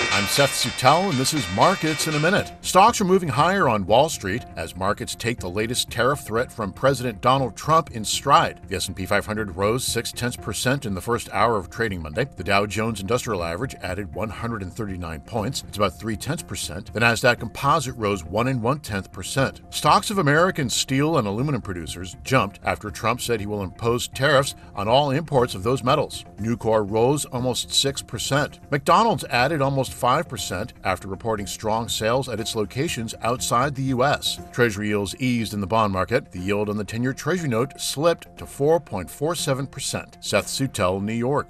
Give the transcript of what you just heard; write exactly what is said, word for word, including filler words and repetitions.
I'm Seth Sutel, and this is Markets in a Minute. Stocks are moving higher on Wall Street as markets take the latest tariff threat from President Donald Trump in stride. The S and P five hundred rose six tenths percent in the first hour of trading Monday. The Dow Jones Industrial Average added one hundred thirty-nine points. It's about three tenths percent. The Nasdaq Composite rose one and one tenth percent. Stocks of American steel and aluminum producers jumped after Trump said he will impose tariffs on all imports of those metals. Nucor rose almost six percent. McDonald's added almost five percent after reporting strong sales at its locations outside the U S. Treasury yields eased in the bond market. The yield on the ten-year Treasury note slipped to four point four seven percent. Seth Sutel, New York.